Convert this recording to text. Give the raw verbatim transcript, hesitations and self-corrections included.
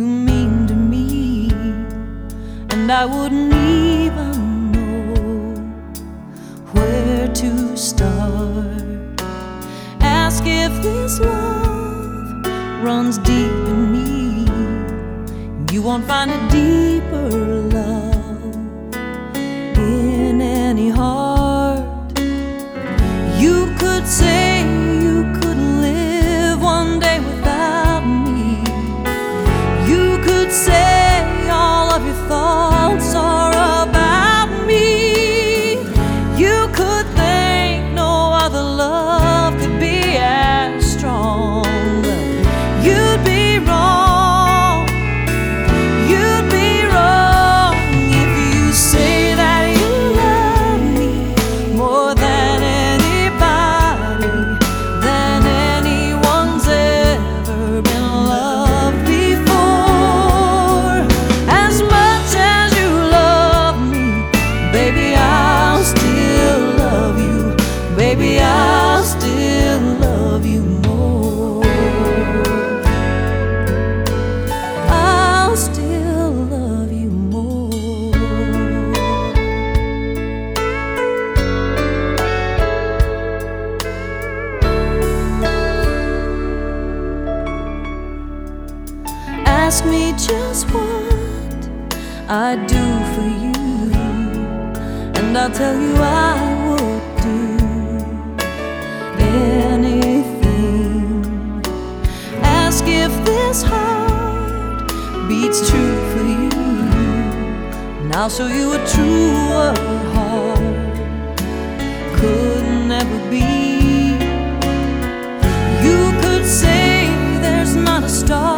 mean to me, and I wouldn't even know where to start. Ask if this love runs deep in me. You won't find a deeper love in any heart. You could say you couldn't live one day without me. You could say all of your thoughts are about me. You could think no other love could be as strong, but you'd be wrong. You'd be wrong if you say that you love me more than anybody, than anyone's ever been loved before. As much as you love me, baby, I'll still love you. Baby, I'll still love you more. I'll still love you more. Ask me just what I'd do for you, and I'll tell you I would do anything. Ask if this heart beats true for you, and I'll show you a truer heart could never be. You could say there's not a star